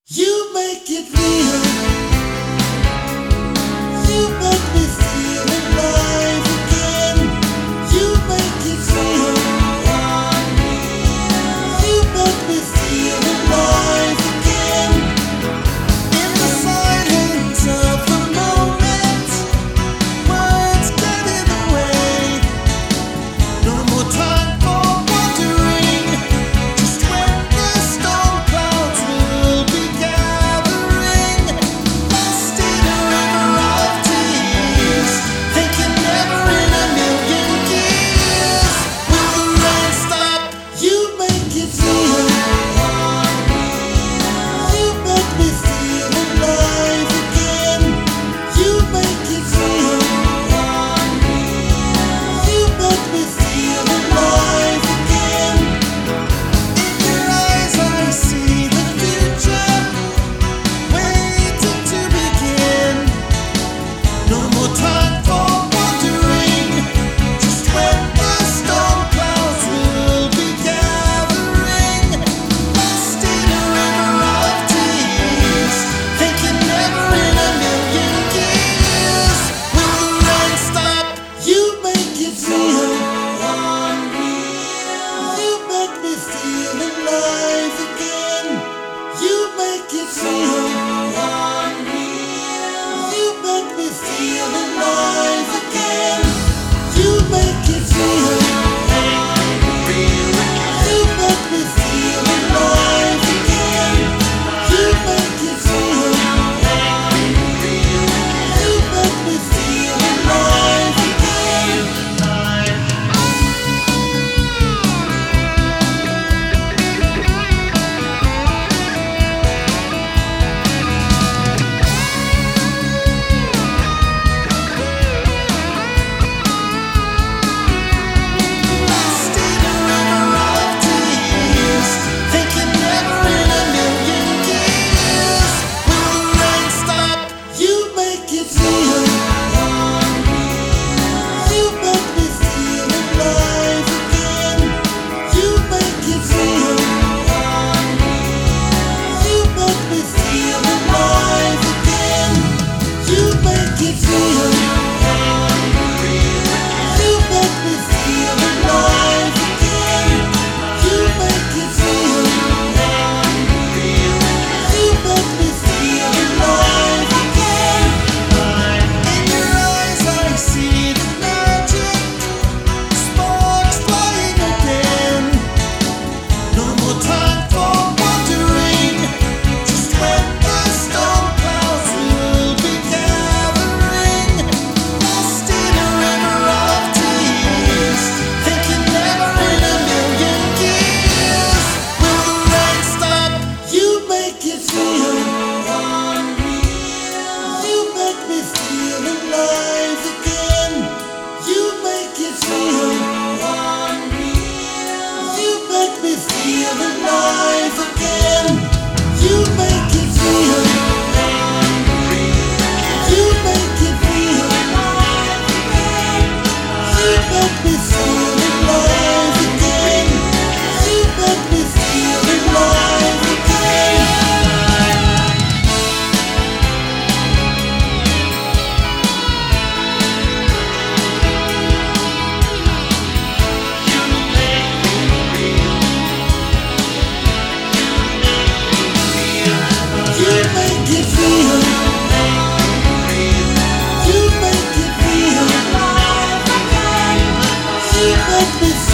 You make it real. You make me feel alive again. You make it real. You make me feel alive again. In the silence of the moment, words get in the way. No more time for wondering. Just when the storm clouds will be gathering, lost in a river of tears, thinking never in a million years will the rain stop. You make it real. You make me feel alive again. You make it real. You make me feel alive again. In your eyes I see the future waiting to begin. No more time for wondering. Just when the storm clouds will be gathering, lost in a river of tears, thinking never in a million years will the rain stop. You make it real. You make me feel alive again. You make it real. You make me feel alive again. You make it real. You make me feel alive again. You make it real. You make me feel alive again. Lost in a river of tears, thinking never in a million years will the rain stop. You make it real. You make me feel alive again. You make it real. You make me feel alive again. You make it real. You make me feel alive again. You make it real. You make me feel alive again. In your eyes I see the magic, sparks flying again. No more time for wondering. Just when the storm clouds will be gathering, lost in a river of tears, thinking never in a million years will the rain stop. You make it real. You make me feel alive again. You make it real. You make me feel alive again. You make it real. You make it real. You make me feel alive again. You make me feel alive again. You make it real. You make it real. You make me